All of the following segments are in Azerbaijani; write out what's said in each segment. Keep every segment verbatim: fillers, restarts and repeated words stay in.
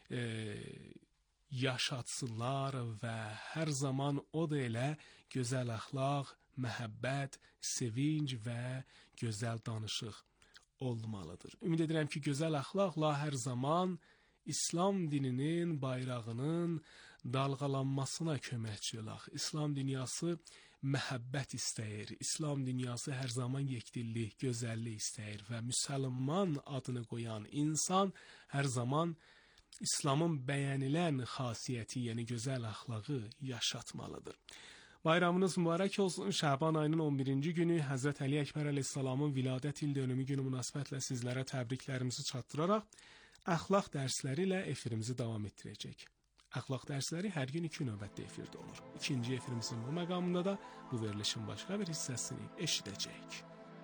e, yaşatsınlar və hər zaman o da elə gözəl əxlaq, məhəbbət, sevinc və gözəl danışıq olmalıdır. Ümid edirəm ki, gözəl əxlaqla hər zaman İslam dininin bayrağının dalğalanmasına köməkçi olaq. İslam dünyası məhəbbət istəyir. İslam dünyası hər zaman yekdillik, gözəllik istəyir və müsəlman adını qoyan insan hər zaman İslamın bəyənilən xasiyyəti, yəni gözəl əxlağı yaşatmalıdır. Bayramınız mübarək olsun. Şaban ayının on birinci günü Həzrət Əli Əkbər əleyhissalamın viladət il dönümü günü münasibətlə sizlərə təbriklərimizi çatdıraraq əxlaq dərsləri ilə efirimizi davam etdirəcək. Əxlaq dərsləri hər gün iki növbətdə efirdə olur. İkinci efirimizin bu məqamında da bu verilişin başqa bir hissəsini eşidəcəyik.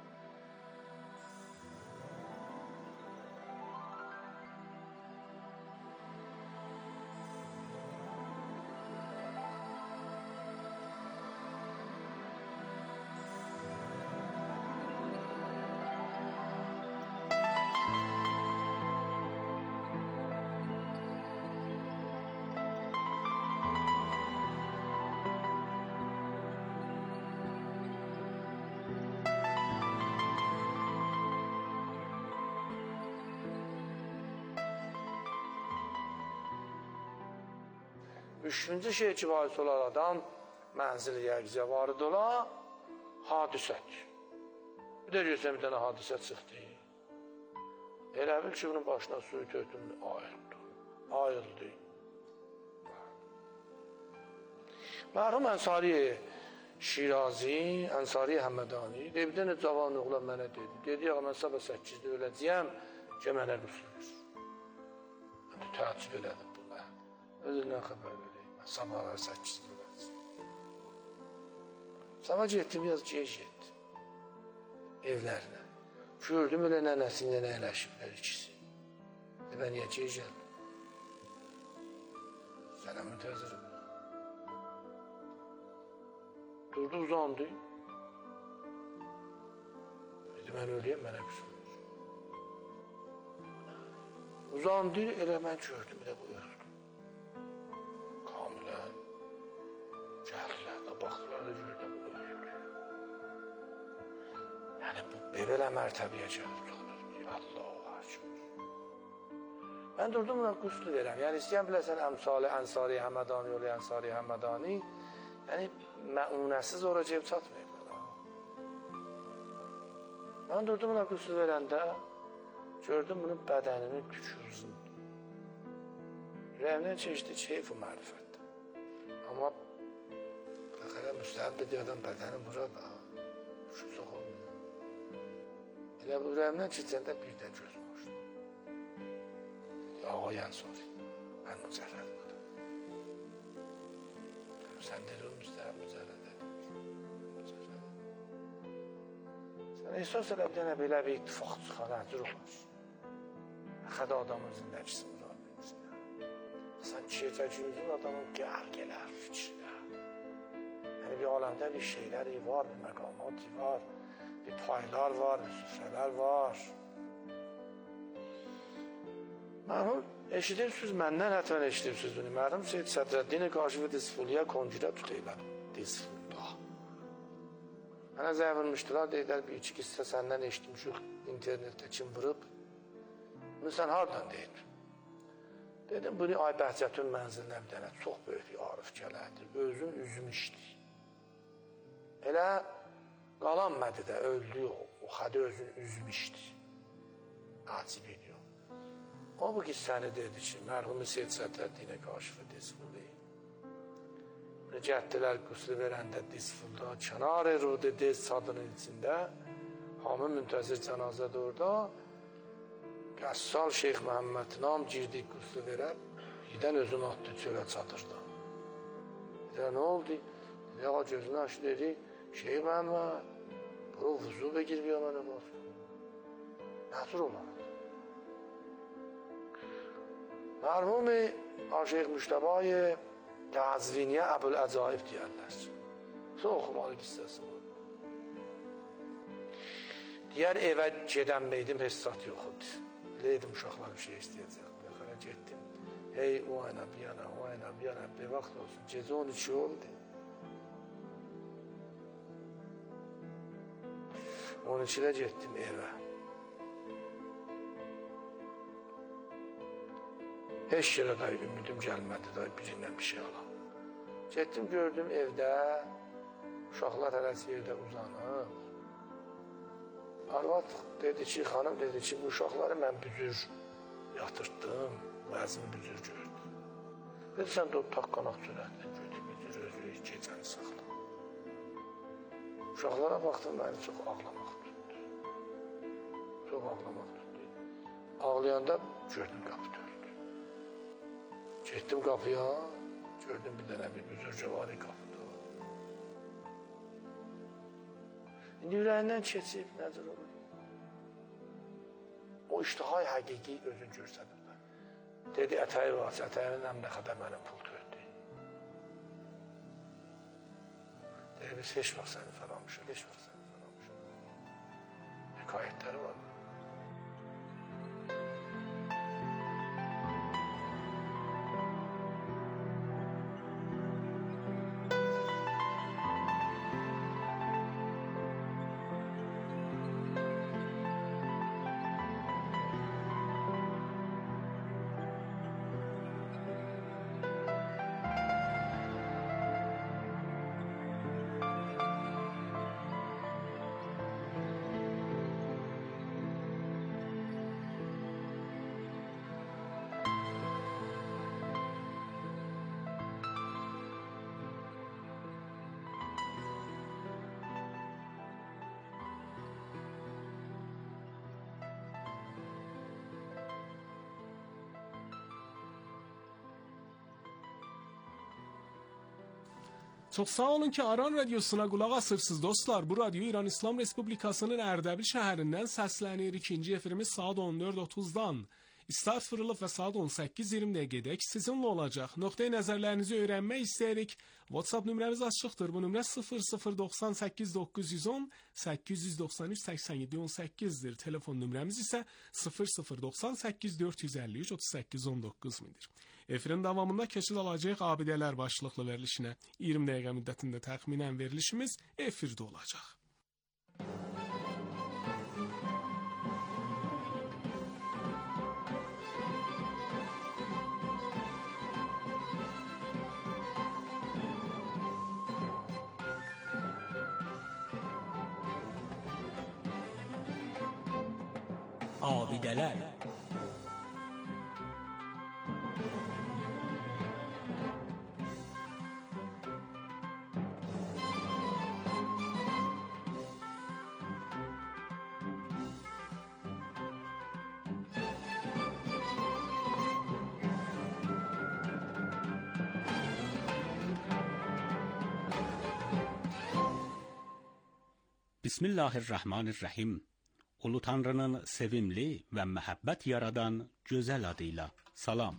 Üçüncü şey ki, varis olan adam mənzil yəqizə varid olan hadisədir. Bir də görsən bir dənə hadisə çıxdı. Elə bil ki, bunun başına suyu tökdüm, ayıldı. Ayıldı. Mərhum Ənsari Şirazi, Ənsari Həmmədani, bir dənə cavan oğlan mənə dedi. Dedi, ya, mən sabah səkkizdə öləcəyəm, ki, mənə qüsülür. Mən də təəccüb elədim buna. Özündən xəbər vereyim. Mən sabahlar səkkizdə öləcəyəm. Sabah getdim, yaz gec getdim. Evlərinə. Gördüm elə nənəsində nə eləşiblər ikisi. Mən niyə gec gəldim? Sənə müntəzirəm. Durdu, uzandı. Dedi, mən öləyəm, mənə qüsülür. Uzandı, elə mən gördüm, elə buyurdu. Kamilən, gəldilər də, baxdılar da gördüm, öldü. Yəni, bu belə mərtəbəyə gəlib qalır. Allah-u Akbar. Mən durdum, buna qüsl verəm. Yəni, istəyən biləsən, əmsali, Ənsari Həmmədani, yolu Ənsari Həmmədani, yəni, məunəsiz ora ceb çatmayıb. Mən durdum, buna qüsl verəndə, gördüm, bunun bədənini tükürzündü. Rəmdən keçdi keyf və mərifətdə. Amma baxara müstəhəb edir adam bədəni burada. Şu soxulmuyor. Elə bu rəmdən keçəndə bir də gözüm açdı. Ağa Ənsari, mən mücərrəd budur. Sən dedi, o müstəhəb mücərrəd edir. Sən ehsas elə bir dənə belə bir ittifaq çıxan əcür olar. Xədə adamın zindəkisi mürad edirsin. Sən çiçəkimizin adamın gərgələr fikirlə. Yəni bir aləmdə bir şeyləri var, bir məqamatı var, bir paylar var, bir süfrələr var. Mərhum eşidirsiniz, məndən hətmən eşidirsiniz bunu. Mərhum Seyyid Sədrəddin Qaşifi Disfuliyə kongidə tutaylar. Disfulda. Mənə zəy vurmuşdular, deyirlər, bir iki qissə səndən eşitmişik internetdə kim vurub. Bunu sən hardan deyir? Dedim, bunu Ay Bəhcətün mənzilinə bir dənə çox böyük bir arif gələkdir. Özün üzmüşdür. Elə qalan mədidə öldü o, o xədi özün üzmüşdür. Acib ediyor. O bu qissəni dedi ki, mərhum Seyyid Sədrəddin Qaşifi Disfuliyə. Gəldilər qüsl verəndə Disfulda, kənar rude dez çadının içində, hamı müntəzir cənazədə orada, Qəssal Şeyx Məhəmməd Nam girdik qüsl verər, birdən özünü atdı çölə çadırda. Dedi, nə oldu? Dedi, ağa gözünü açdı, dedi, Şeyx Məhəmməd, bu vuzu begir bir yana nə var? Nədir olan? Mərhum-i Şeyx Müştəbay Qəzviniyə Əbül-Əcaib deyərlər. Sən oxumalı qissəsi var. Digər evə gedən meydim hesat yox idi. Leydim uşaqlar bir şey istəyəcək. Yaxara getdim. Hey o ayna bir yana, o ayna bir yana bir vaxt olsun. Gecə on iki oldu. on ikidə getdim evə. Heç yerə də ümidim gəlmədi da birindən bir şey alam. Getdim gördüm evdə, uşaqlar hələsi yerdə uzanıb. Arvad dedi ki, xanım dedi ki, bu uşaqları mən büzür yatırtdım, vəzimi büzür gördüm. Dedi, sən də o taqqanaq sürətlə gördüm, büzür özü gecəni saxla. Uşaqlara baxdım, məni çox ağlamaq tutdu. Çox ağlamaq tutdu. Ağlayanda gördüm qapı dördü. Getdim qapıya, gördüm bir dənə bir büzürcə var qapıda. İndi ürəyindən keçib, nədir olur? O iştihay həqiqi özün görsədir. Dedi, ətəyi var, ətəyinin əmrə qədər mənim pul tördü. Dedi, biz heç vaxt səni fərəmişik, heç vaxt səni fərəmişik. Hekayətləri var. Çox sağ olun ki, Aran Radiosuna qulaq asırsınız dostlar. Bu radyo İran İslam Respublikasının Ərdəbil şəhərindən səslənir. İkinci efirimiz saat on dörd otuzdan. İstəğfirullah və saat on səkkiz iyirmiyə gedək sizinlə olacaq. Nöqtəyi nəzərlərinizi öyrənmək istəyirik. WhatsApp nömrəmiz açıqdır. Bu nömrə sıfır sıfır doxsan səkkiz doqquz yüz on səkkiz yüz doxsan üç səksən yeddi on səkkizdir. Telefon nömrəmiz isə sıfır sıfır doxsan səkkiz dörd yüz əlli üç otuz səkkiz on doqquz midir. Efirin davamında keçid alacaq abidələr başlıqlı verilişinə. iyirmi dəqiqə müddətində təxminən verilişimiz efirdə olacaq. Abidələr. Bismillahirrahmanirrahim. Ulu Tanrı'nın sevimli ve məhəbbət yaradan gözəl adıyla salam.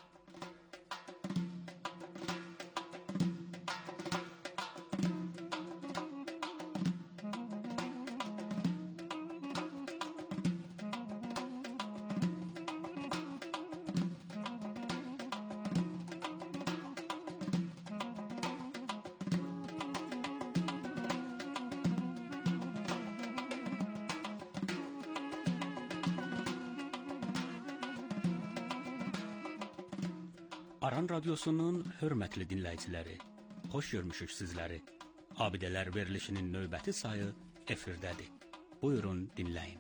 Aran Radyosu'nun hörmətli dinləyiciləri, xoş görmüşük sizləri. Abidələr verilişinin növbəti sayı efirdədir. Buyurun, dinləyin.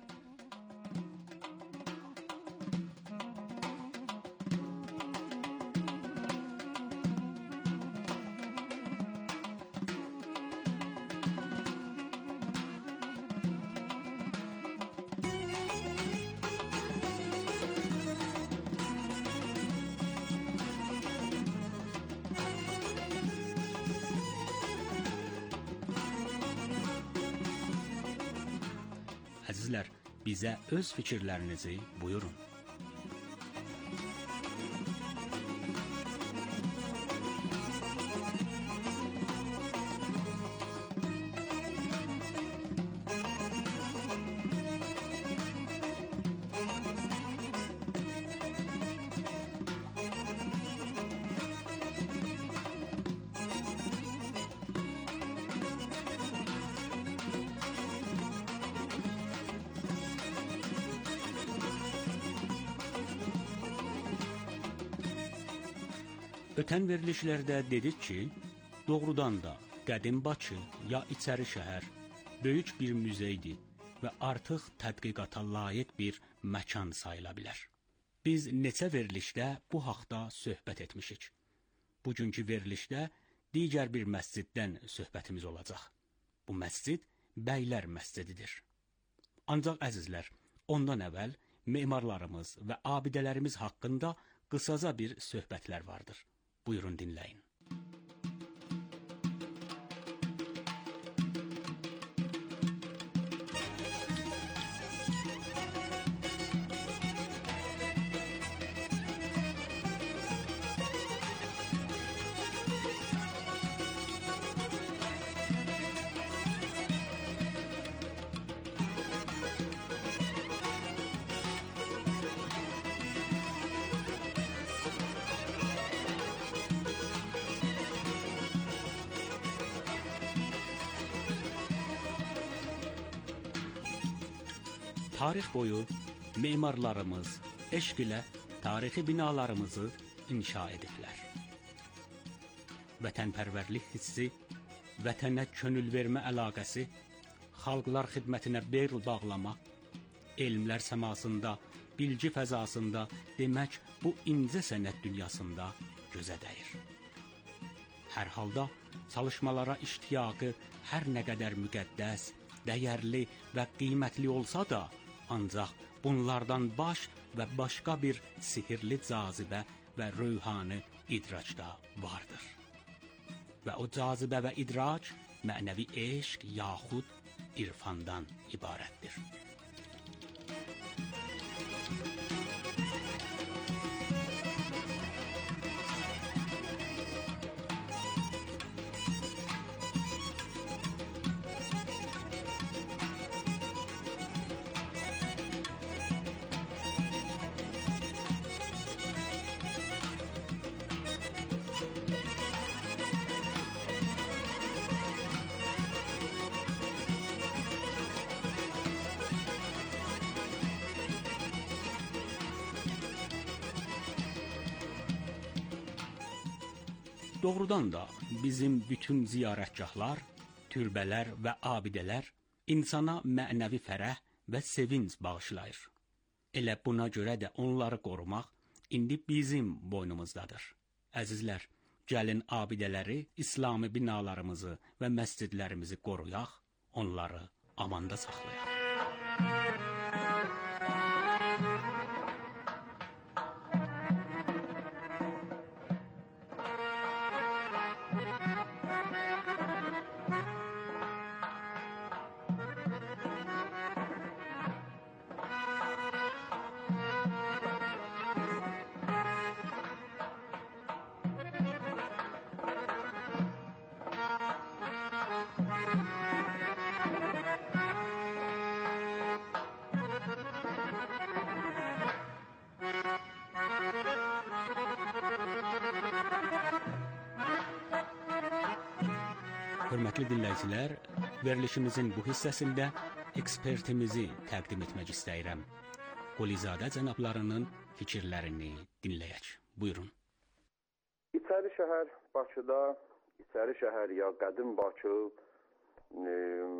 Əzizlər, bizə öz fikirlərinizi buyurun. Ötən verilişlərdə dedik ki, doğrudan da qədim Bakı ya İçəri şəhər böyük bir muzeydir və artıq tədqiqata layiq bir məkan sayıla bilər. Biz neçə verilişdə bu haqda söhbət etmişik. Bugünkü verilişdə digər bir məsciddən söhbətimiz olacaq. Bu məscid Bəylər məscididir. Ancaq əzizlər, ondan əvvəl memarlarımız və abidələrimiz haqqında qısaca bir söhbətlər vardır. Buyurun dinləyin. Tarix boyu memarlarımız eşq ilə tarixi binalarımızı inşa ediblər. Vətənpərvərlik hissi, vətənə könül vermə əlaqəsi, xalqlar xidmətinə bel bağlama, elmlər səmasında, bilgi fəzasında, demək bu incə sənət dünyasında gözə dəyir. Hər halda çalışmalara iştiyaqı hər nə qədər müqəddəs, dəyərli və qiymətli olsa da, ancaq bunlardan baş və başqa bir sihirli cazibə və röyhani idrac da vardır. Və o cazibə və idrac mənəvi eşq yaxud irfandan ibarətdir. Doğrudan da bizim bütün ziyarətgahlar, türbələr və abidələr insana mənəvi fərəh və sevinc bağışlayır. Elə buna görə də onları qorumaq indi bizim boynumuzdadır. Əzizlər, gəlin abidələri, İslami binalarımızı və məscidlərimizi qoruyaq, onları amanda saxlayaq. Hörmətli dinləyicilər, verilişimizin bu hissəsində ekspertimizi təqdim etmək istəyirəm. Qulizadə cənablarının fikirlərini dinləyək. Buyurun. İçəri şəhər Bakıda, İçəri şəhər ya qədim Bakı, e,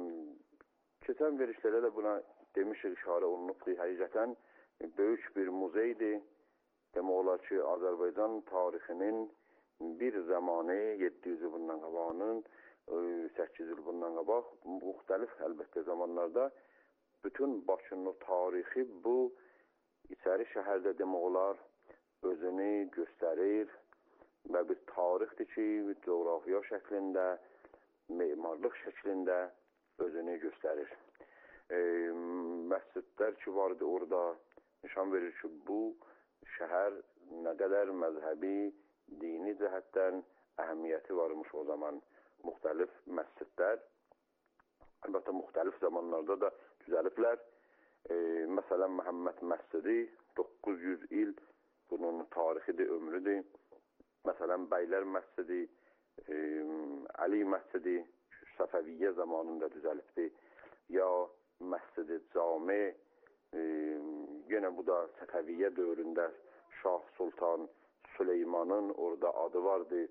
keçən verilişlərdə də buna demişik, işarə olunubdur. Həqiqətən böyük bir muzeydir. Demək olar ki, Azərbaycan tarixinin bir zamanı yeddi yüz il bundan qabağının, səkkiz il bundan qabaq, müxtəlif əlbəttə zamanlarda bütün Bakının o tarixi bu İçəri şəhərdə demək olar özünü göstərir və bir tarixdir ki, coğrafiya şəklində, memarlıq şəklində özünü göstərir. E, məscidlər ki vardı orada nişan verir ki, bu şəhər nə qədər məzhəbi, dini cəhətdən əhəmiyyəti varmış o zaman. Müxtəlif məscidlər, əlbəttə müxtəlif zamanlarda da düzəliblər. E, məsələn, Məhəmməd məscidi doqquz yüz il bunun tarixidir, ömrüdür. Məsələn, Bəylər məscidi, e, Əli məscidi Səfəviyyə zamanında düzəlibdir. Ya məscidi cami, e, yenə bu da Səfəviyyə dövründə Şah Sultan Süleymanın orada adı vardı.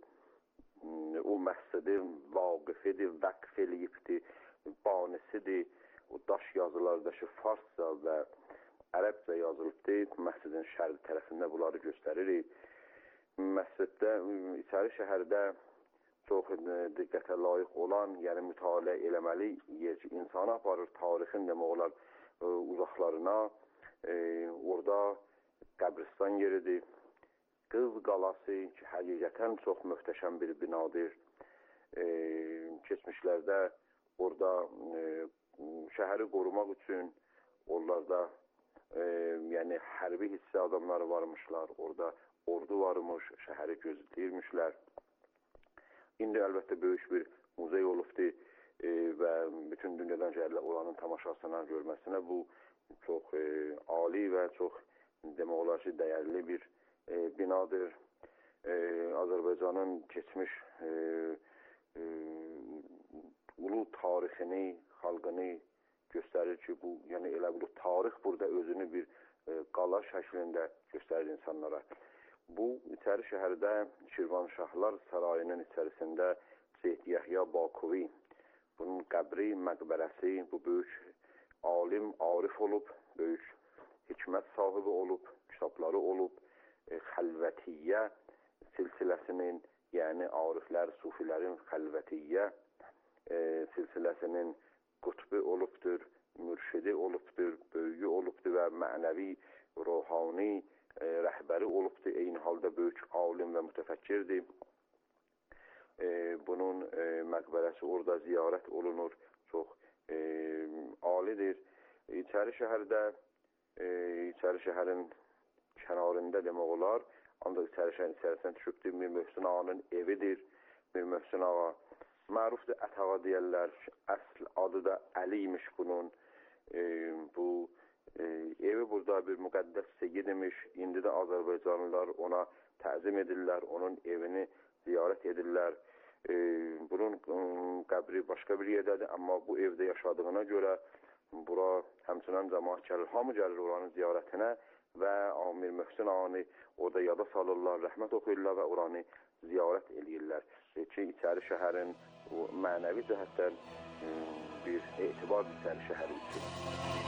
O məscidin vaqifidir, vəqf eləyibdir, banisidir. O daş yazılardakı farsca və ərəbcə yazılıbdır. Məscidin şərqi tərəfində bunları göstəririk. Məsciddə, içəri şəhərdə çox diqqətə layiq olan, yəni mütaliə eləməli yer ki, insanı aparır tarixin demək olar uzaqlarına. E, orada qəbristan yeridir. Qız qalası ki, həqiqətən çox möhtəşəm bir binadır. E, keçmişlərdə orada e, şəhəri qorumaq üçün onlarda e, yəni hərbi hissə adamları varmışlar. Orada ordu varmış, şəhəri gözləyirmişlər. İndi əlbəttə böyük bir muzey olubdur e, və bütün dünyadan gəlirlər oranın tamaşasına, görməsinə. Bu çox e, ali və çox demək olar ki, dəyərli bir e, binadır. E, Azərbaycanın keçmiş e, e, ulu tarixini, xalqını göstərir ki, bu, yəni elə bu tarix burada özünü bir e, qala şəklində göstərir insanlara. Bu, içəri şəhərdə Şirvanşahlar Sarayının içərisində Seyid Yəhya Bakuvi, bunun qəbri, məqbərəsi, bu böyük alim, arif olub, böyük hikmət sahibi olub, kitabları olub, e, xəlvətiyyə silsiləsinin, yəni ariflər, sufilərin xəlvətiyyə e, silsiləsinin qutbu olubdur, mürşidi olubdur, böyüyü olubdur və mənəvi, ruhani e, rəhbəri olubdur. Eyni halda böyük alim və mütəfəkkirdir. E, bunun e, məqbərəsi orada ziyarət olunur, çox e, alidir. İçəri şəhərdə, e, içəri şəhərin kənarında demək olar, ancaq içəri şəhərin içərisində düşübdür. Mir Möhsün Ağanın evidir. Mir Möhsün Ağa mərufdur, Ətağa deyərlər, əsl adı da Əli imiş bunun. E, bu e, evi burada bir müqəddəs seyid imiş. İndi də Azərbaycanlılar ona təzim edirlər, onun evini ziyarət edirlər. E, bunun qəbri başqa bir yerdədir, amma bu evdə yaşadığına görə bura həmçinin cəmaət gəlir, hamı gəlir oranın ziyarətinə və Mir Möhsün Ağanı orada yada salırlar, rəhmət oxuyurlar və oranı ziyarət edirlər ki, içəri şəhərin mənəvi cəhətdən bir etibar içəri şəhəri üçün.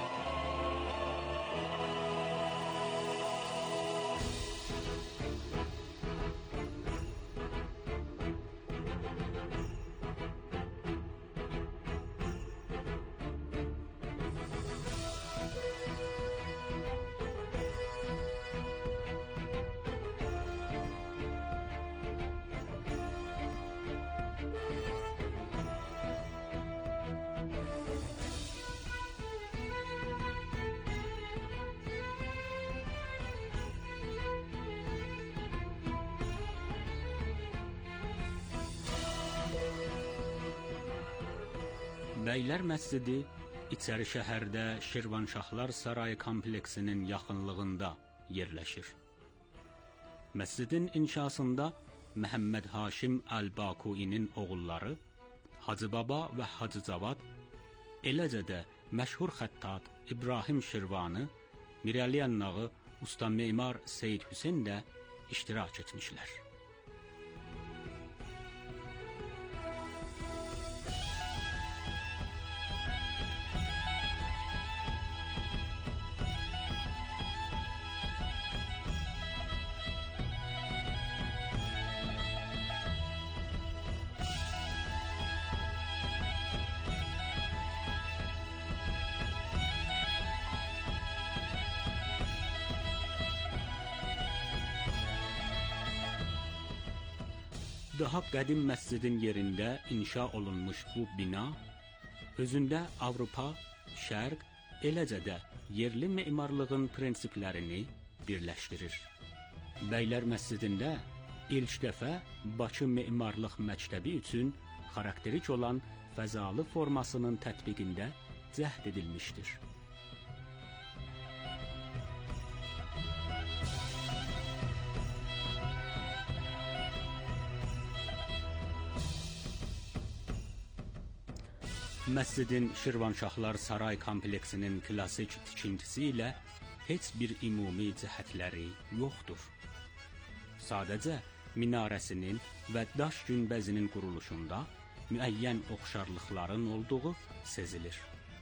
Bəylər məscidi içəri şəhərdə Şirvanşahlar Sarayı kompleksinin yaxınlığında yerləşir. Məscidin inşasında Məhəmməd Haşim Əl-Bakuinin oğulları Hacı Baba və Hacı Cavad, eləcə də məşhur xəttat İbrahim Şirvanı, Mirəli Ənnağı, usta memar Seyid Hüseyn də iştirak etmişlər. Daha qədim məscidin yerində inşa olunmuş bu bina, özündə Avropa, Şərq, eləcə də yerli memarlığın prinsiplərini birləşdirir. Bəylər məscidində ilk dəfə Bakı Memarlıq Məktəbi üçün xarakterik olan fəzalı formasının tətbiqində cəhd edilmişdir. Məscidin Şirvanşahlar Saray kompleksinin klassik tikintisi ilə heç bir ümumi cəhətləri yoxdur. Sadəcə minarəsinin və daş günbəzinin quruluşunda müəyyən oxşarlıqların olduğu sezilir.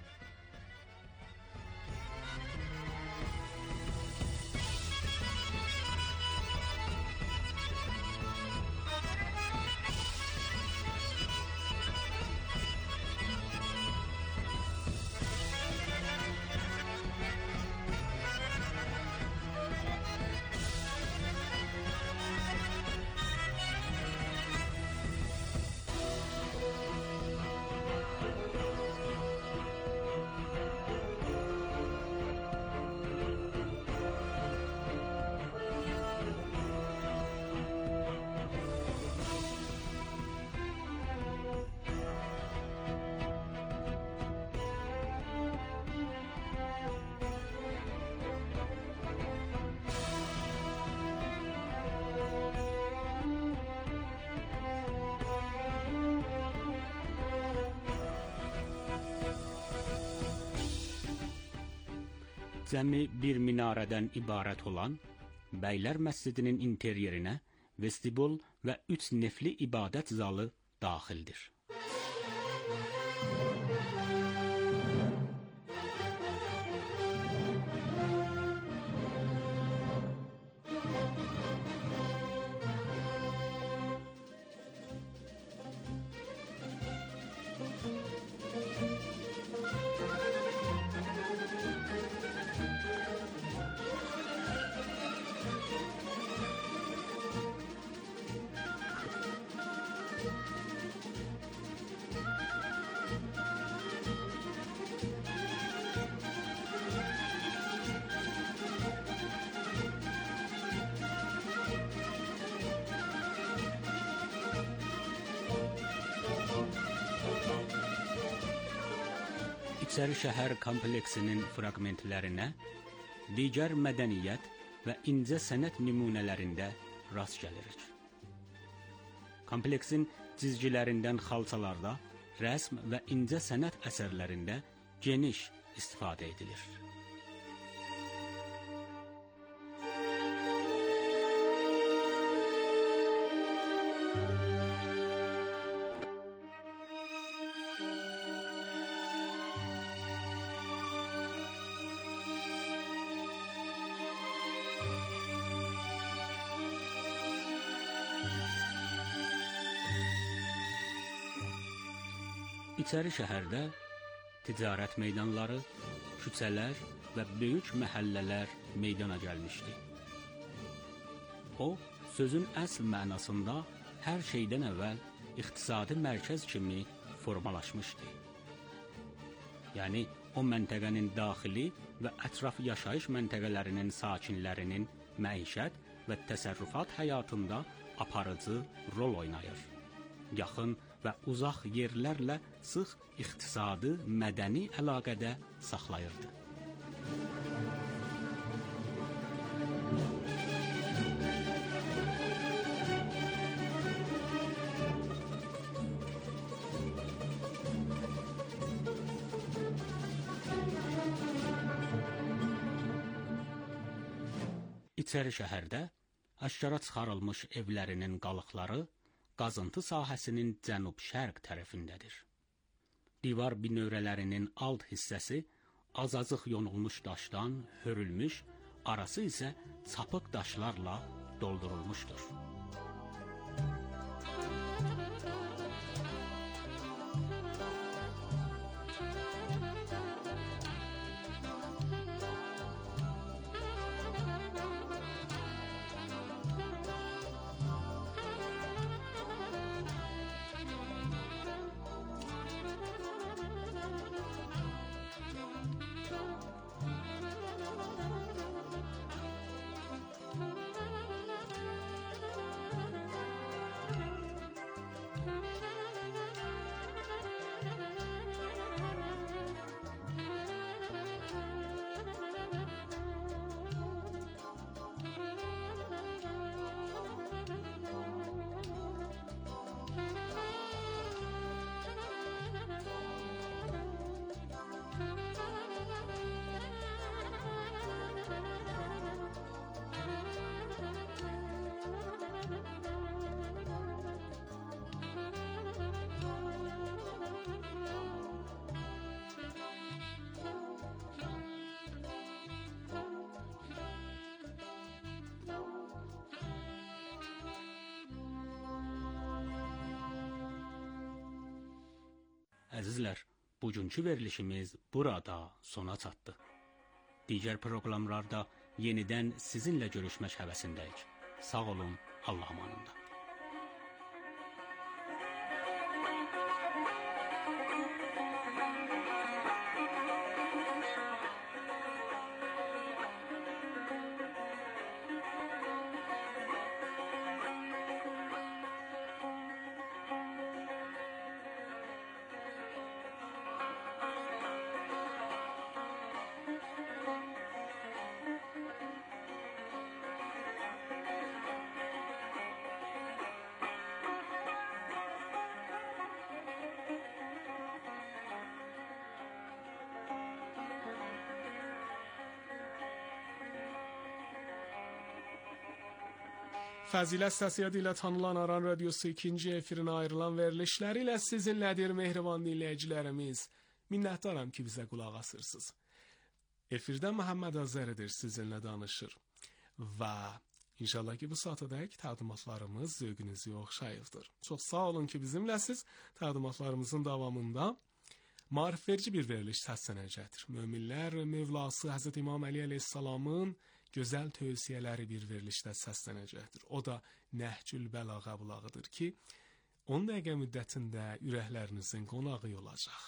Cəmi bir minarədən ibarət olan Bəylər Məscidinin interyerinə vestibul və üç nefli ibadət zalı daxildir. İçəri şəhər kompleksinin fraqmentlərinə digər mədəniyyət və incə sənət nümunələrində rast gəlirik. Kompleksin cizgilərindən xalçalarda, rəsm və incə sənət əsərlərində geniş istifadə edilir. İçəri şəhərdə ticarət meydanları, küçələr və böyük məhəllələr meydana gəlmişdi. O, sözün əsl mənasında hər şeydən əvvəl iqtisadi mərkəz kimi formalaşmışdı. Yəni, o məntəqənin daxili və ətraf yaşayış məntəqələrinin sakinlərinin məişət və təsərrüfat həyatında aparıcı rol oynayır. Yaxın və uzaq yerlərlə sıx iqtisadi, mədəni əlaqədə saxlayırdı. İçəri şəhərdə aşkara çıxarılmış evlərinin qalıqları qazıntı sahəsinin cənub-şərq tərəfindədir. Divar binövrələrinin alt hissəsi azacıq yonulmuş daşdan hörülmüş, arası isə çapıq daşlarla doldurulmuşdur. əzizlər, bugünkü verilişimiz burada sona çatdı. Digər proqramlarda yenidən sizinlə görüşmək həvəsindəyik. Sağ olun, Allah amanında. Fəzilət səsi adı ilə tanınan Aran Radiosu ikinci efirinə ayrılan verilişləri ilə sizinlədir mehriban dinləyicilərimiz. Minnətdaram ki, bizə qulaq asırsınız. Efirdə Məhəmməd Azəridir sizinlə danışır. Və inşallah ki, bu saatədək təqdimatlarımız zövqünüzü oxşayıbdır. Çox sağ olun ki, bizimləsiz. Təqdimatlarımızın davamında maarifverici bir veriliş səslənəcəkdir. Möminlər Mövlası Həzrət İmam Əli əleyhissalamın gözəl tövsiyələri bir verilişdə səslənəcəkdir. O da Nəhcül Bəlağa bulağıdır ki, on dəqiqə müddətində ürəklərinizin qonağı olacaq.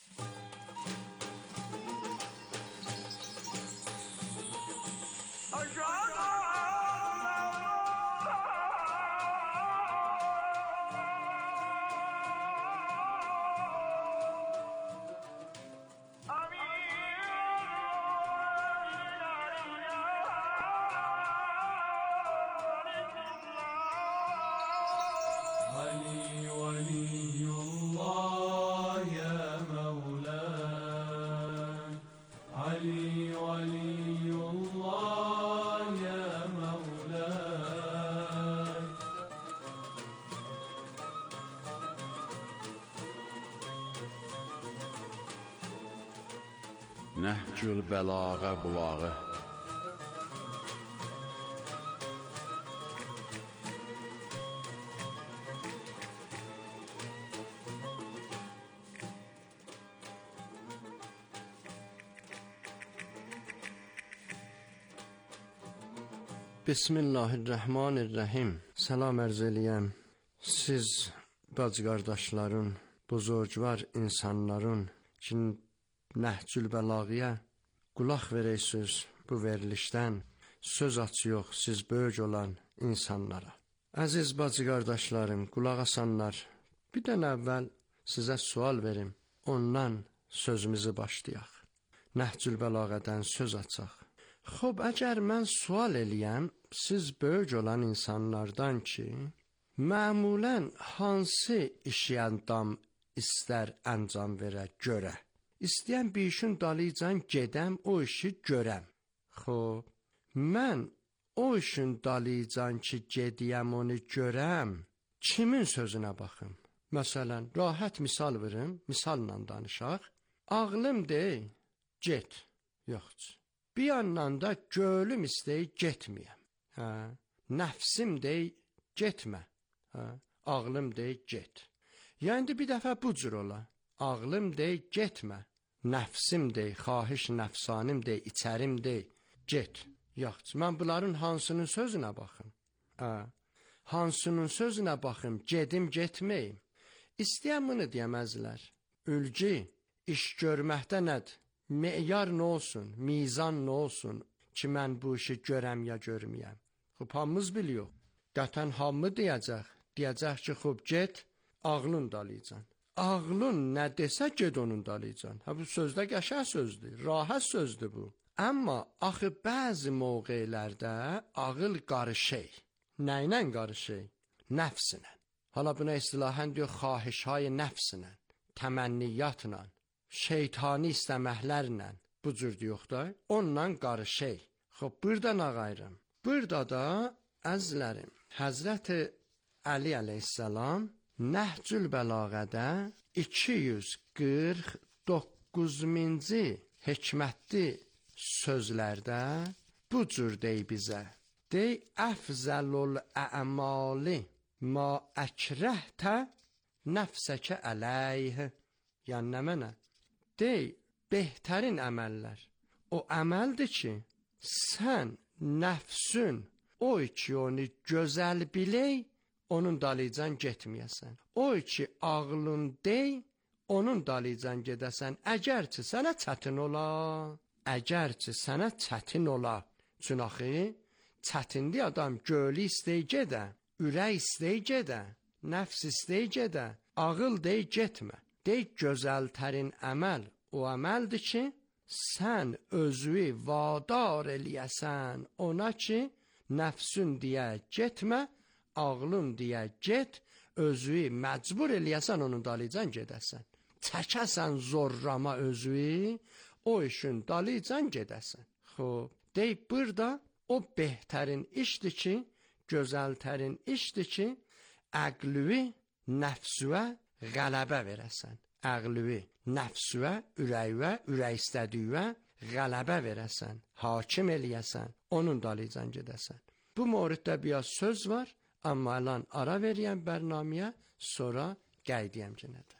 Nəhcül Bəlağa bulağı. Bismillahirrahmanirrahim. Salam ərz eləyəm. Siz bacı qardaşların, buzurgvar insanların ki, Nəhcül Bəlağıya qulaq verəysiniz bu verilişdən, söz açıyor siz böyük olan insanlara. Əziz bacı qardaşlarım, qulaq asanlar, bir dən əvvəl sizə sual verim, ondan sözümüzü başlayaq. Nəhcül Bəlağədən söz açaq. Xob, əgər mən sual eləyəm, siz böyük olan insanlardan ki, məmulən hansı işi əndam istər əncam verə görə? İstəyən bir işin dalıcan gedəm, o işi görəm. Xob, mən o işin dalıcan ki, gediyəm, onu görəm, kimin sözünə baxım? Məsələn, rahat misal verim, misalla danışaq. Ağlım dey, get, yoxdur. Bir yandan da gölüm istəyi getməyəm. Hə? Nəfsim dey, getmə. Hə? Ağlım dey, get. Yəni bir dəfə bu cür ola. Ağlım dey, getmə. Nəfsim dey, xahiş nəfsanim dey, içərim dey, get. Yoxdur. Mən bunların hansının sözünə baxım? Hə? Hansının sözünə baxım, gedim, getməyim. İstəyəm bunu deyəm əzlər. Ülgü, iş görməkdə nədir? Meyar nə olsun, mizan nə olsun ki, mən bu işi görəm ya görməyəm? Xub, hamımız biliyor. Qətən hamı deyəcək, deyəcək ki, xub, get, ağlın dalıcan. Ağlın nə desə, get onun dalıcan. Ha, bu sözdə qəşəng sözdür, rahat sözdür bu. Amma axı bəzi mövqelərdə ağıl qarışır. Nə ilə qarışır? Nəfsinə. Hala buna istilahən deyir, xahişhay nəfsinə, təmənniyatla, şeytani istəməklərlə bu cür deyək da, onunla qarışır. Xob, burada nə qayrım? Burada da, əzlərim, Həzrəti Əli əleyhissalam Nəhcül Bəlağədə iki yüz qırx doqquz minci hikmətli sözlərdə bu cür dey bizə. Dey, əfzəlul ə'mali ma əkrəhtə nəfsəkə əleyh. Yəni nə mənə? Dey, behtarin əməllər. O əməldir ki, sən nəfsün o ki onu gözəl biley, onun dalıcan getməyəsən. O ki ağlın dey, onun dalıcan gedəsən. Əgər ki sənə çətin ola, əgər ki sənə çətin ola. Çün axı, çətindi adam gölü istəy gedə, ürək istəy gedə, nəfs istəy gedə, ağıl dey getmə. Dey gözəltərin əməl o əməldir ki, sən özü vadar eləyəsən ona ki, nəfsün deyə getmə, ağlın deyə get, özü məcbur eləyəsən onun dalıcan gedəsən. Çəkəsən zorrama özü, o işin dalıcan gedəsən. Xob, dey burada o behtarin işdir ki, gözəltərin işdir ki, əqlüvi nəfsüvə qələbə verəsən. Əqlüvi nəfsüvə, ürəyvə, ürək istədiyvə qələbə verəsən, hakim eləyəsən, onun dalıcan gedəsən. Bu moriddə biraz söz var, amma əlan ara veriyəm bərnaməyə, sonra qəydiyəm genədə.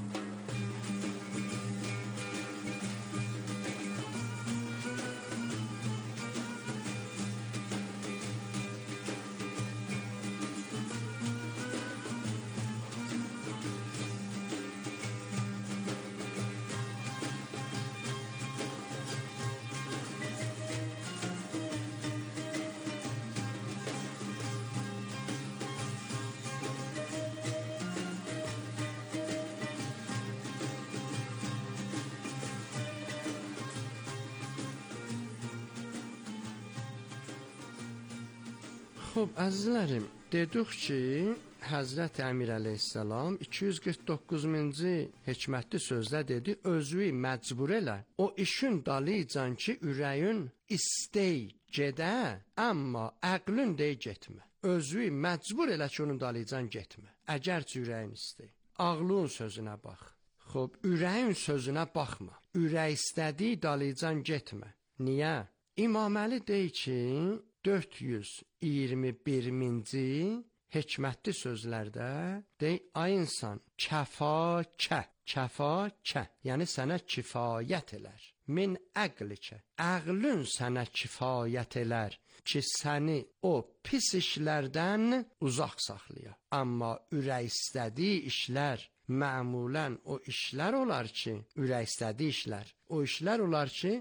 Xob, əzizlərim, dedik ki, Həzrət Əmir əleyhissalam iki yüz qırx doqquzuncu hikmətli sözdə dedi, özü məcbur elə, o işin dalıcan ki, ürəyin istey gedə, amma əqlün dey getmə. Özü məcbur elə ki, onun dalıcan getmə, əgər ki, ürəyin istey. Ağlın sözünə bax. Xob, ürəyin sözünə baxma, ürək istədiyi dalıcan getmə. Niyə? İmam Əli deyir ki, dörd yüz iyirmi birinci hikmətli sözlərdə dey, ay insan, kəfa kə, kəfa kə, yəni sənə kifayət elər. Min əqlikə, əqlün sənə kifayət elər ki, səni o pis işlərdən uzaq saxlaya. Amma ürək istədiyi işlər, məmulən o işlər olar ki, ürək istədiyi işlər, o işlər olar ki,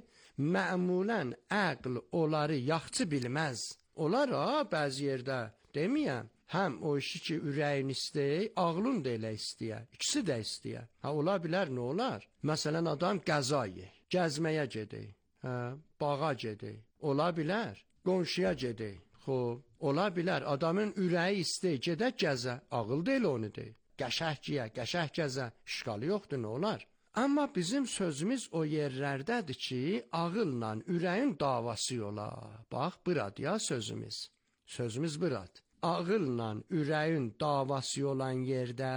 məmulən əql onları yaxçı bilməz. Olar ha, bəzi yerdə deməyəm, həm o işi ki, ürəyin istəyə, ağlın da elə istəyə, ikisi də istəyə. Ha, ola bilər, nə olar? Məsələn, adam qəza yey, gəzməyə gedək, hə, bağa gedək, ola bilər, qonşuya gedək, xob, ola bilər, adamın ürəyi istəyə, gedək gəzə, ağıl deyil onu deyil, qəşəh giyə, qəşəh gəzə, işqalı yoxdur, nə olar? Amma bizim sözümüz o yerlərdədir ki, ağılla ürəyin davası yola. Bax, buradır ya sözümüz. Sözümüz buradır. Ağılla ürəyin davası olan yerdə,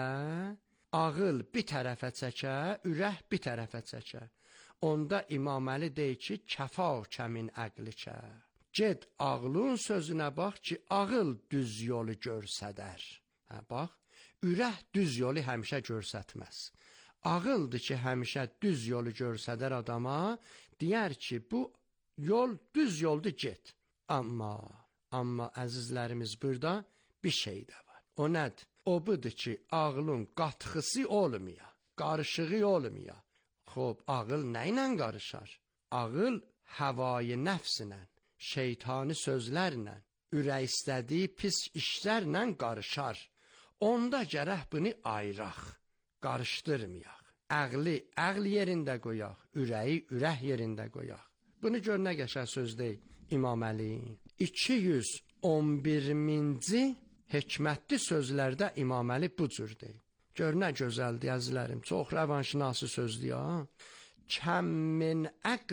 ağıl bir tərəfə çəkə, ürək bir tərəfə çəkə. Onda İmam Əli deyir ki, kəfa kəmin əqlikə. Ged ağlın sözünə bax ki, ağıl düz yolu görsədər. Hə, bax, ürək düz yolu həmişə görsətməz. Ağıldır ki, həmişə düz yolu görsədər adama, deyər ki, bu yol düz yoldur, get. Amma, amma əzizlərimiz burada bir şey də var. O nədir? O budur ki, ağlın qatxısı olmaya, qarışığı olmaya. Xob, ağıl nə ilə qarışar? Ağıl həvayı nəfslə, şeytani sözlərlə, ürək istədiyi pis işlərlə qarışar. Onda gərək bunu ayıraq. Qarışdırmayaq. Əqli əql yerində qoyaq, ürəyi ürək yerində qoyaq. Bunu gör nə qəşəng söz deyil İmam Əli. iki yüz on birinci hikmətli sözlərdə İmam Əli bu cür deyil. Gör nə gözəldir əzizlərim, çox rəvanşinası sözdür ya. Kəm min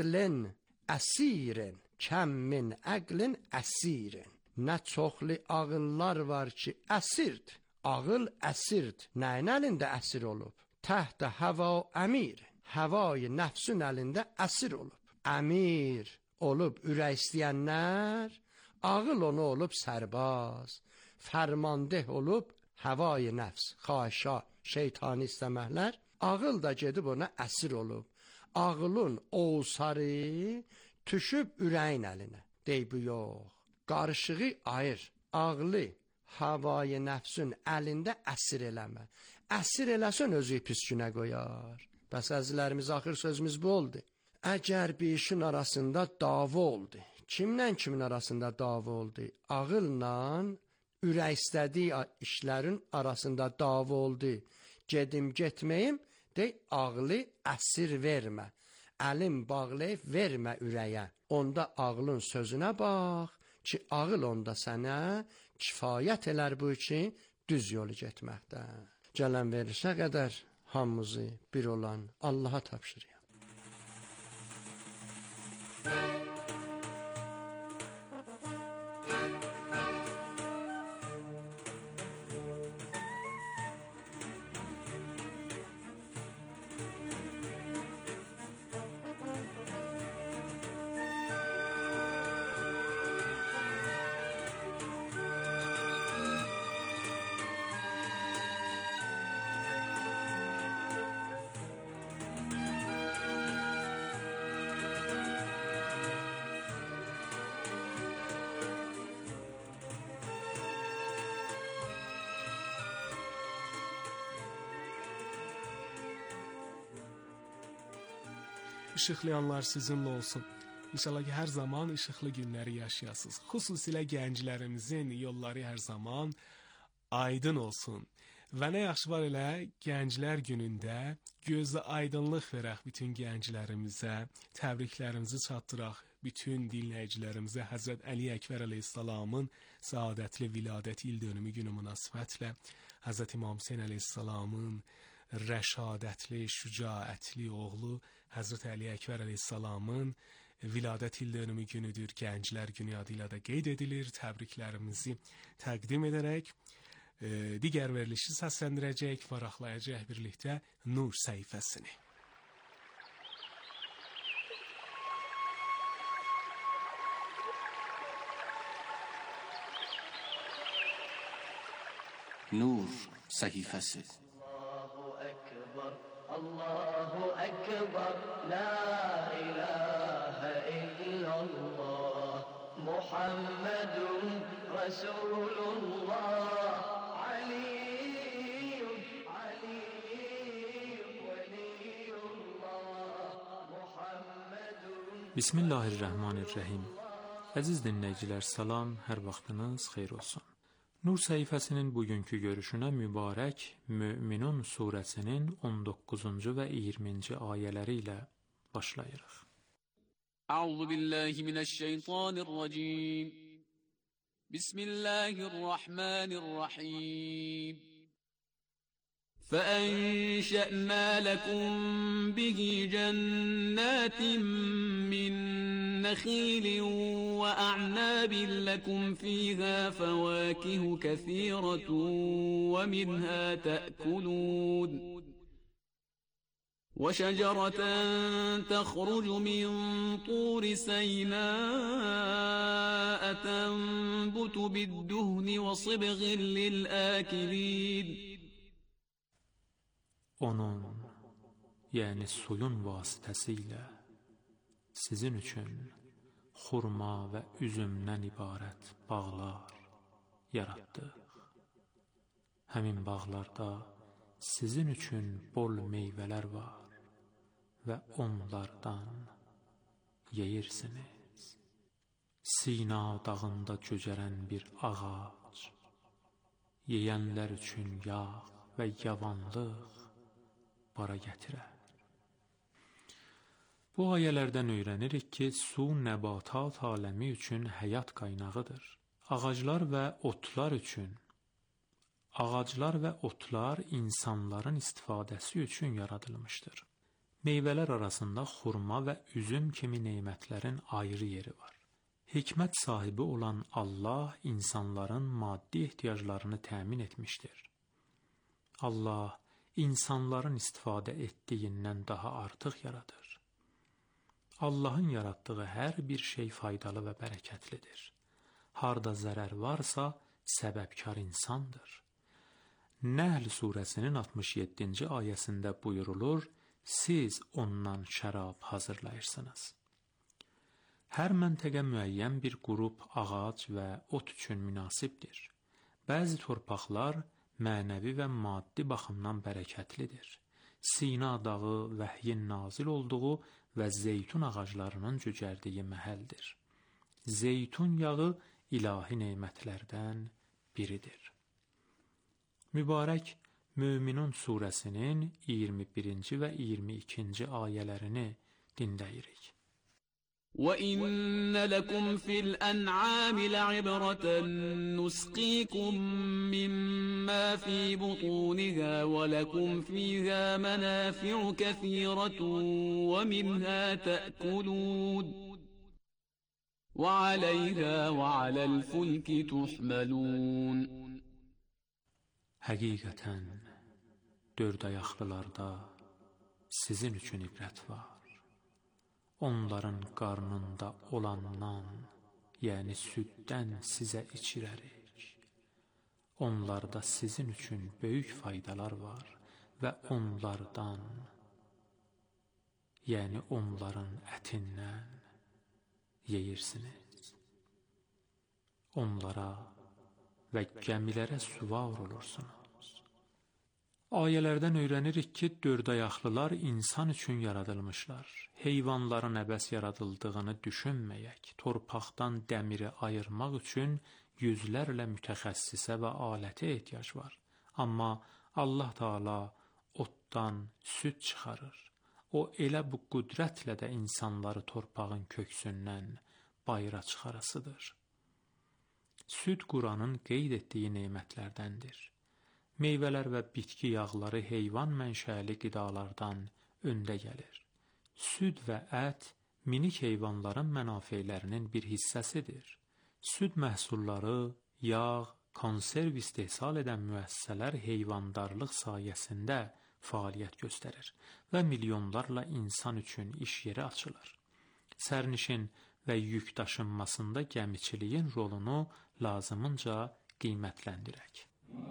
əqlinəsirin, kəm min əqlinəsirin. Nə çoxlu ağıllar var ki, əsirdir. Ağıl əsirdir. Nəyin əlində əsir olub? Təhtə həva əmir. Həvayı nəfsün əlində əsir olub. Əmir olub ürək istəyənlər, ağıl onu olub sərbaz. Fərmandeh olub həvayı nəfs, xaşa, şeytani istəməklər, Ağıl da gedib ona əsir olub. Ağılın olsarı düşüb ürəyin əlinə. Dey bu yox. Qarışığı ayır. Ağlı havayı nəfsin əlində əsir eləmə. Əsir eləsən özü pis günə qoyar. Bəs əzizlərimiz, axır sözümüz bu oldu. Əgər bir işin arasında dava oldu. Kimlə kimin arasında dava oldu? Ağılla ürək istədiyi işlərin arasında dava oldu. Gedim getməyim, dey ağlı əsir vermə. Əlim bağlayıb vermə ürəyə. Onda ağlın sözünə bax ki, ağıl onda sənə kifayət elər bu ki, düz yolu getməkdə. Gələn verirsə qədər hamımızı bir olan Allaha tapşırıyam. İşıqlayanlar sizinlə olsun. İnşallah ki, hər zaman işıqlı günləri yaşayasınız. Xüsusilə gənclərimizin yolları hər zaman aydın olsun. Və nə yaxşı var elə gənclər günündə gözə aydınlıq verək bütün gənclərimizə, təbriklərimizi çatdıraq bütün dinləyicilərimizə Həzrət Əli Əkbər əleyhissalamın səadətli viladət il dönümü günü münasibətlə Həzrət İmam Hüseyn əleyhissalamın rəşadətli, şücaətli oğlu Həzrət Əli Əkbər əleyhissalamın viladət il dönümü günüdür. Gənclər günü adı ilə də qeyd edilir. Təbriklərimizi təqdim edərək e, digər verilişi səsləndirəcək, varaqlayacaq birlikdə Nur səhifəsini. Nur səhifəsi. Allahu Ekber, la ilahe illallah, Muhammedun Resulullah, Aliyyun, Aliyyun, Veliyullah, Muhammedun. Bismillahirrahmanirrahim. Əziz dinləyicilər, salam, hər vaxtınız xeyir olsun. Nur səhifəsinin bugünkü görüşünə mübarək Möminun surəsinin on doqquzuncu və iyirminci ayələri ilə başlayırıq. Əuzu billahi minəşşeytanirracim. Bismillahirrahmanirrahim. فَأَنشَأْنَا لَكُمْ بِهِ جَنَّاتٍ مِّن نَّخِيلٍ وَأَعْنَابٍ لَّكُمْ فِيهَا فَوَاكِهُ كَثِيرَةٌ وَمِنْهَا تَأْكُلُونَ وَشَجَرَةً تَخْرُجُ مِن طُورِ سَيْنَاءَ تَنبُتُ بِالدُّهْنِ وَصِبْغٍ لِّلْآكِلِينَ. Onun, yəni suyun vasitəsilə sizin üçün xurma və üzümdən ibarət bağlar yaratdıq. Həmin bağlarda sizin üçün bol meyvələr var və onlardan yeyirsiniz. Sina dağında cöcərən bir ağac, yeyənlər üçün yağ və yavanlıq bara gətirər. Bu ayələrdən öyrənirik ki, su nəbatat aləmi üçün həyat qaynağıdır. Ağaclar və otlar üçün, ağaclar və otlar insanların istifadəsi üçün yaradılmışdır. Meyvələr arasında xurma və üzüm kimi nemətlərin ayrı yeri var. Hikmət sahibi olan Allah insanların maddi ehtiyaclarını təmin etmişdir. Allah insanların istifadə etdiyindən daha artıq yaradır. Allahın yaratdığı hər bir şey faydalı və bərəkətlidir. Harda zərər varsa, səbəbkar insandır. Nəhl surəsinin altmış yeddinci ayəsində buyurulur, siz ondan şərab hazırlayırsınız. Hər məntəqə müəyyən bir qrup ağac və ot üçün münasibdir. Bəzi torpaqlar mənəvi və maddi baxımdan bərəkətlidir. Sina dağı vəhyin nazil olduğu və zeytun ağaclarının cücərdiyi məhəldir. Zeytun yağı ilahi nemətlərdən biridir. Mübarək Möminun surəsinin iyirmi birinci və iyirmi ikinci ayələrini dinləyirik. وَإِنَّ لَكُمْ فِي الْأَنْعَامِ لَعِبْرَةً نُسْقِيكُم مِّمَّا فِي بُطُونِهَا وَلَكُمْ فِيهَا مَنَافِعُ كَثِيرَةٌ وَمِنْهَا تَأْكُلُونَ وَعَلَيْهَا وَعَلَى الْفُلْكِ تُحْمَلُونَ. Həqiqətən, dörd ayaqlılarda sizin üçün ibrət var. Onların qarnında olandan, yəni süddən sizə içirərik. Onlarda sizin üçün böyük faydalar var və onlardan, yəni onların ətindən yeyirsiniz. Onlara və gəmilərə suvar olursunuz. Ayələrdən öyrənirik ki, dörd ayaqlılar insan üçün yaradılmışlar. Heyvanların əbəs yaradıldığını düşünməyək, torpaqdan dəmiri ayırmaq üçün yüzlərlə mütəxəssisə və alətə ehtiyac var. Amma Allah Taala otdan süd çıxarır. O elə bu qüdrətlə də insanları torpağın köksündən bayıra çıxarasıdır. Süd Quranın qeyd etdiyi nemətlərdəndir. Meyvələr və bitki yağları heyvan mənşəli qidalardan öndə gəlir. Süd və ət minik heyvanların mənafelərinin bir hissəsidir. Süd məhsulları, yağ, konserv istehsal edən müəssisələr heyvandarlıq sayəsində fəaliyyət göstərir və milyonlarla insan üçün iş yeri açılır. Sərnişin və yük daşınmasında gəmiçiliyin rolunu lazımınca qiymətləndirək.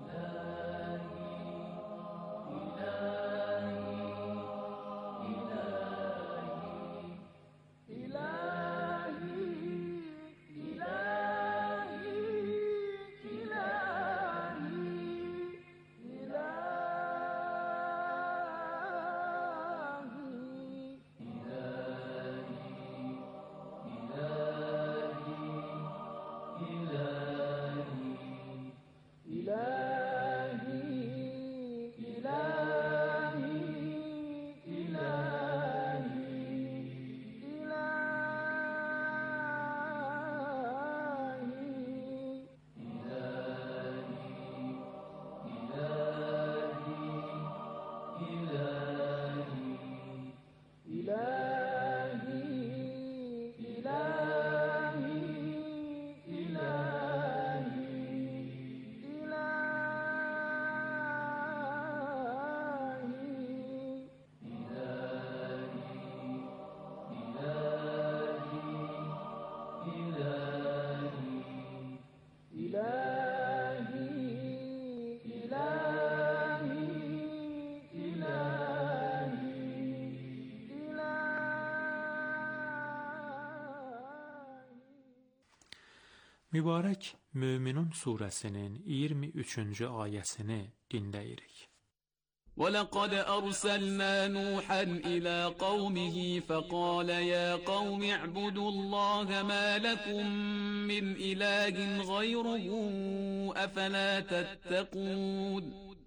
Mübarək Möminun surəsinin iyirmi üçüncü ayəsini dinləyirik. وَلَقَدْ أَرْسَلْنَا نُوحًا إِلَى قَوْمِهِ فَقَالَ يَا قَوْمِ اعْبُدُوا اللَّهَ مَا لَكُمْ مِنْ إِلَٰهٍ غَيْرُهُ أَفَلَا تَتَّقُونَ.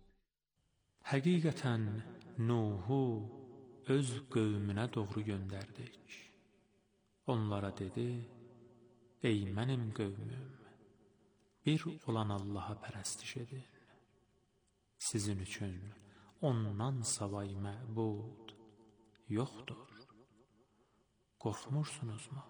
Həqiqətən Nuhu öz qövmünə doğru göndərdik. Onlara dedi, ey mənim qövmüm, bir olan Allaha pərəstiş edin. Sizin üçün ondan savayı məbud yoxdur. Qorxmursunuzmu?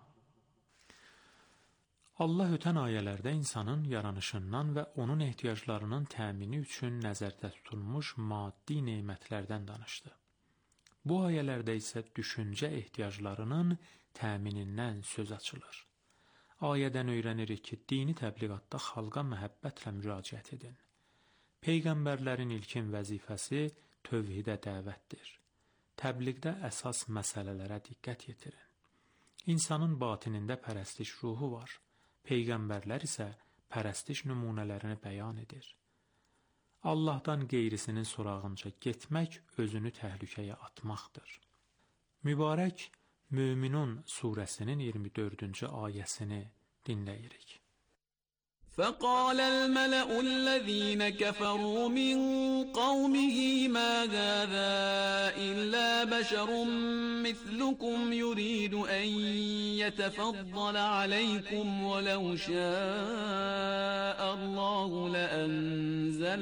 Allah ötən ayələrdə insanın yaranışından və onun ehtiyaclarının təmini üçün nəzərdə tutulmuş maddi nemətlərdən danışdı. Bu ayələrdə isə düşüncə ehtiyaclarının təminindən söz açılır. Ayədən öyrənirik ki, dini təbliğatda xalqa məhəbbətlə müraciət edin. Peyğəmbərlərin ilkin vəzifəsi tövhidə dəvətdir. Təbliğdə əsas məsələlərə diqqət yetirin. İnsanın batinində pərəstiş ruhu var. Peyğəmbərlər isə pərəstiş nümunələrini bəyan edir. Allahdan qeyrisinin sorağınca getmək özünü təhlükəyə atmaqdır. Mübarək Möminun surəsinin iyirmi dördüncü ayəsini dinləyirik. فقال الملأ الذين كفروا من قومه ما هذا إلا بشر مثلكم يريد أن يتفضل عليكم ولو شاء الله لأنزل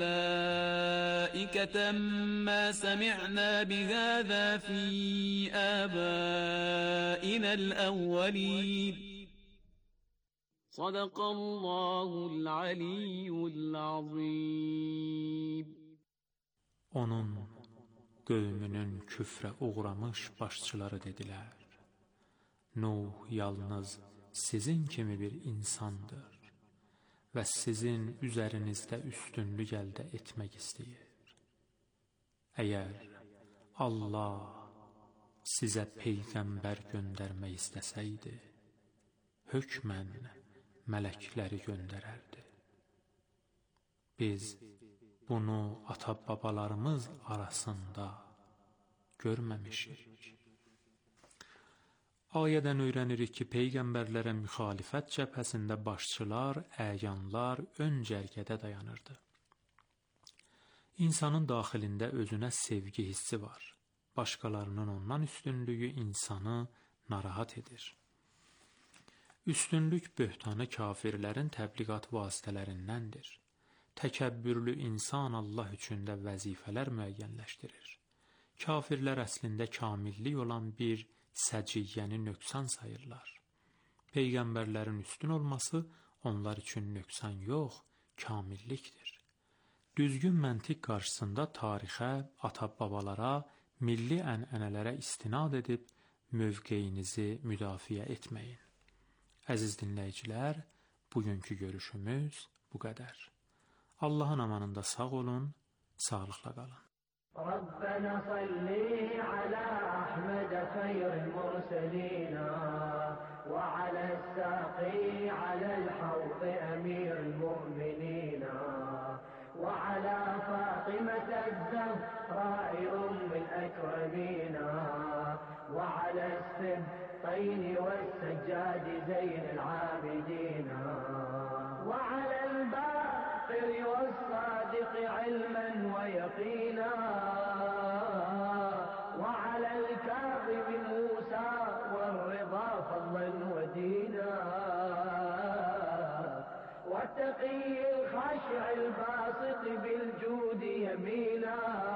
ملائكة ما سمعنا بهذا في آبائنا الأولين Sadaqallahul aliyyul azim. Onun qövmünün küfrə uğramış başçıları dedilər: Nuh yalnız sizin kimi bir insandır və sizin üzərinizdə üstünlük əldə etmək istəyir. Əgər Allah sizə peyğəmbər göndərmək istəsəydi, hökmən mələkləri göndərərdi. Biz bunu ata-babalarımız arasında görməmişik. Ayədən öyrənirik ki, peyğəmbərlərə müxalifət cəbhəsində başçılar, əyanlar ön cərgədə dayanırdı. İnsanın daxilində özünə sevgi hissi var. Başqalarının ondan üstünlüyü insanı narahat edir. Üstünlük böhtanı kafirlərin təbliğat vasitələrindəndir. Təkəbbürlü insan Allah üçün də vəzifələr müəyyənləşdirir. Kafirlər əslində kamillik olan bir səciyyəni nöqsan sayırlar. Peyğəmbərlərin üstün olması onlar üçün nöqsan yox, kamillikdir. Düzgün məntiq qarşısında tarixə, ata-babalara, milli ənənələrə istinad edib mövqeyinizi müdafiə etməyin. Əziz dinləyicilər, bugünkü görüşümüz bu qədər. Allahın amanında sağ olun, sağlıqla qalın. ربنا صل على أحمد خير المرسلين وعلى الساقي على الحوض أمير المؤمنين وعلى فاطمة الزهراء أم الأكرمين وعلى السبطين والسجاد زين العابدين وعلى الباقر والصادق علما ويقينا وعلى الكاظم موسى والرضا فضلا ودينا والتقي الخاشع الباسط بالجود يمينا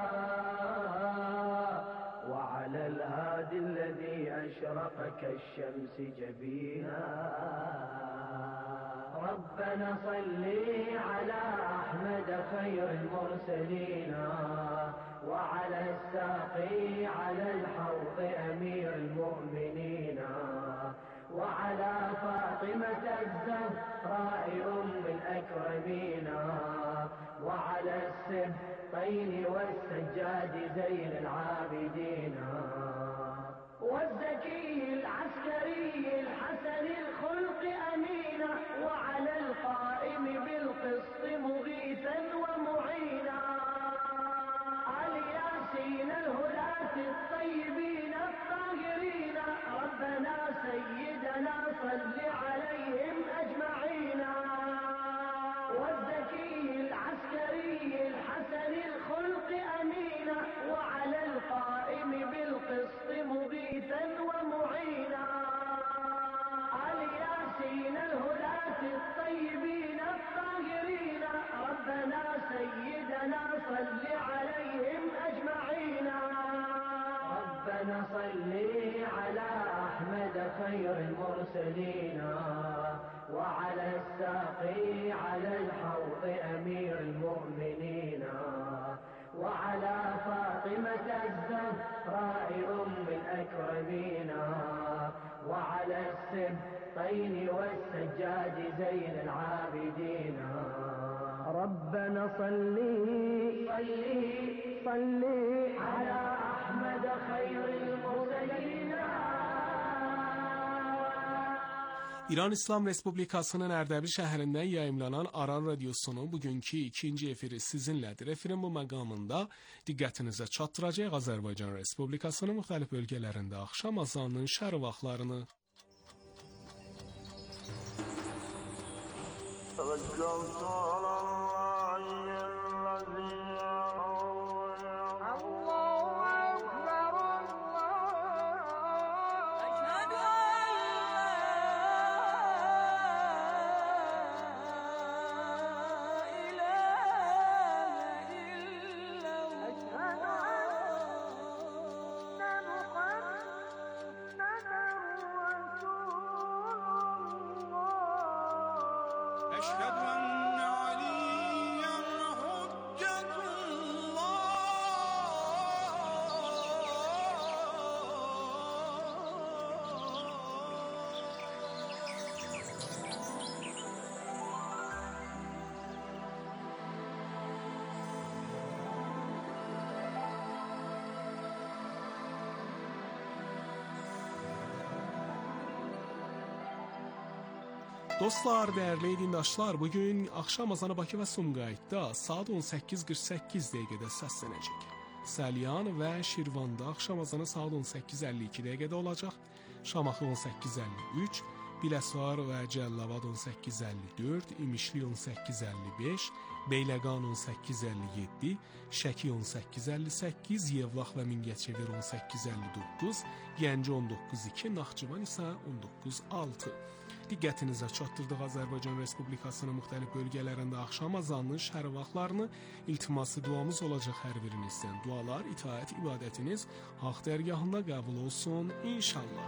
وعلى الهادي الذي أشرق كالشمس جبينا ربنا صل على أحمد خير المرسلين وعلى الساقي على الحوض أمير المؤمنين وعلى فاطمة الزهراء أم الأكرمين وعلى السبطين والسجاد زين العابدين والزكي العسكري الحسن الخلق أمينا وعلى القائم بالقسط مغيثا ومعينا الياسين الهداة الطيبين الطاهرين ربنا سيدنا صل عليهم أجمعين والزكي العسكري الحسن الخلق أمينا وعلى القائم بالقسط مغيثا ومعينا الياسين الهداة الطيبين الطاهرين ربنا سيدنا صل عليهم أجمعين ربنا صل على أحمد خير المرسلين وعلى الساقي على الحوض أمير المؤمنين وعلى فاطمة الزهراء أم الأكرمين وعلى السبطين والسجاد زين العابدين ربنا صل صلي صلي صلي على أحمد خير المرسلين. İran İslam Respublikasının Ərdəbil şəhərindən yayımlanan Aran radiosunun bugünkü ikinci efiri sizinlədir. Efirin bu məqamında diqqətinizə çatdıracaq Azərbaycan Respublikasının müxtəlif bölgələrində axşam azanının şəhər vaxtlarını. Dostlar, dəyərli dindaşlar, bugün axşam azanı Bakı və Sumqayıtda saat on səkkiz qırx səkkiz dəqiqədə səslənəcək. Səlyan və Şirvanda axşam azanı saat on səkkiz əlli iki dəqiqədə olacaq. Şamaxı on səkkiz əlli üç, Biləsuvar və Cəlilabad on səkkiz əlli dörd, İmişli on səkkiz əlli beş, Beyləqan on səkkiz əlli yeddi, Şəki on səkkiz əlli səkkiz, Yevlax və Mingəçevir on səkkiz əlli doqquz, Gəncə on doqquz iki, Naxçıvan isə on doqquz altı. Diqqətinizə çatdırdıq Azərbaycan Respublikasının müxtəlif bölgələrində axşam azanının şəhər vaxtlarını. İltiması duamız olacaq hər birinizdən. Dualar, itaət, ibadətiniz haqq dərgahında qəbul olsun inşallah.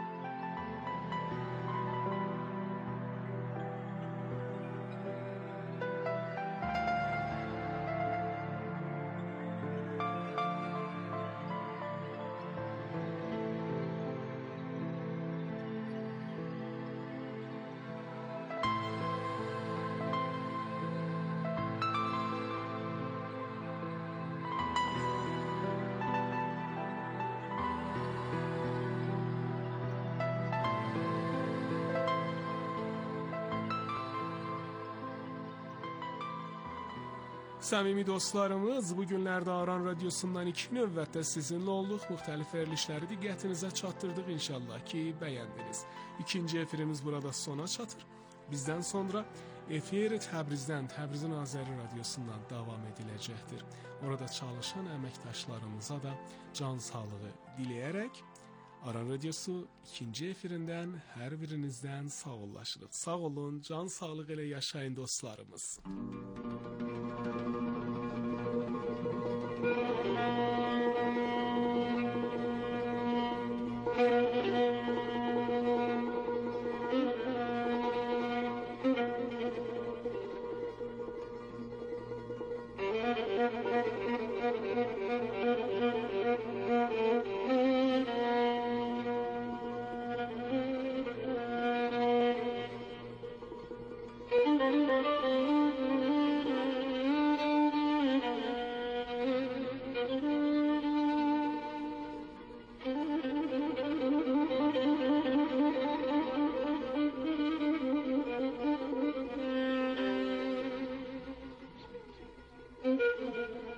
Səmimi dostlarımız, bu günlərdə Aran radiosundan iki növbətdə sizinlə olduq. Müxtəlif verilişləri diqqətinizə çatdırdıq inşallah ki, bəyəndiniz. İkinci efirimiz burada sona çatır. Bizdən sonra efir Təbrizdən, Təbrizin Azəri radiosundan davam ediləcəkdir. Orada çalışan əməkdaşlarımıza da can sağlığı diləyərək Aran radiosu ikinci efirindən hər birinizdən sağollaşırıq. Sağ olun, can sağlığı ilə yaşayın dostlarımız. Thank you.